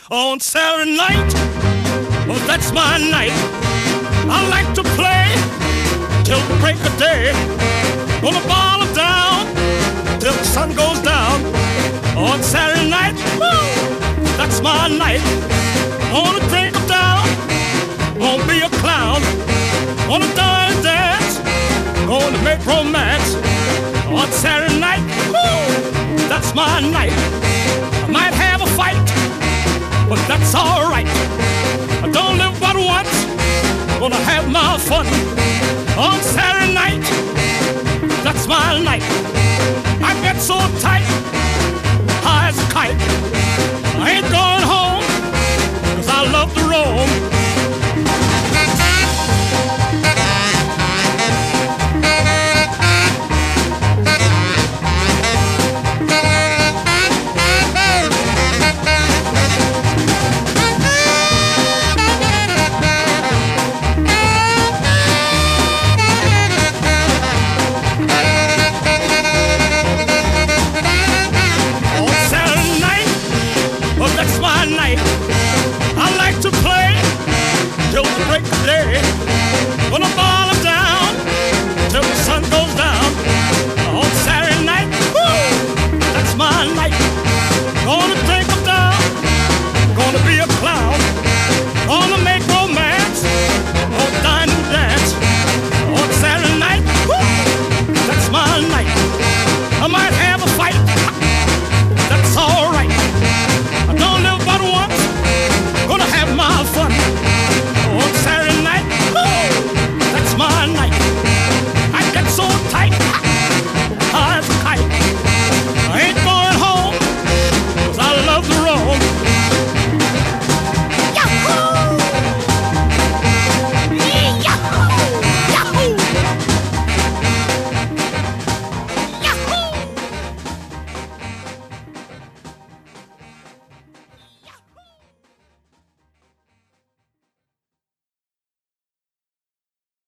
On Saturday night, well, that's my night. I like to play till the break of day. Gonna ball it down till the sun goes down. On Saturday night, woo, that's my night. Gonna drink it down, gonna be a clown. Gonna dance, gonna make romance. On Saturday night, woo, that's my night. I might have a fight, but that's alright. I don't live but once, gonna have my fun. On Saturday night, that's my night. I get so tight,